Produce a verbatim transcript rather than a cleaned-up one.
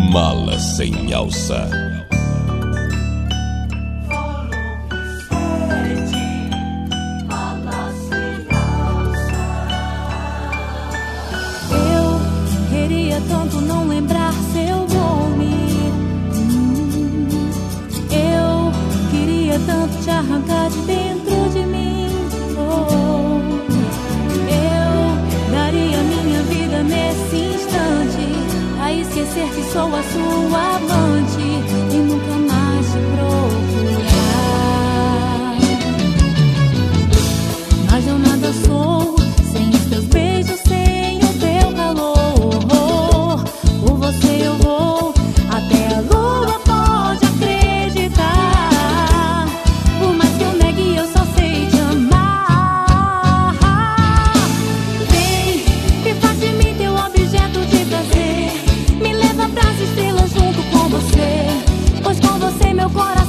Mala sem alça. Tanto não lembrar seu nome. hum, Eu queria tanto te arrancar de dentro de mim. oh, Eu daria minha vida nesse instante a esquecer que sou a sua amante e nunca mais te procurar. Mas eu nada sou sem os teus beijos, sem o teu calor. Eu vou até a lua, pode acreditar. Por mais que eu negue, eu só sei te amar. Vem, que faz de mim teu objeto de prazer. Me leva pras estrelas junto com você, pois com você meu coração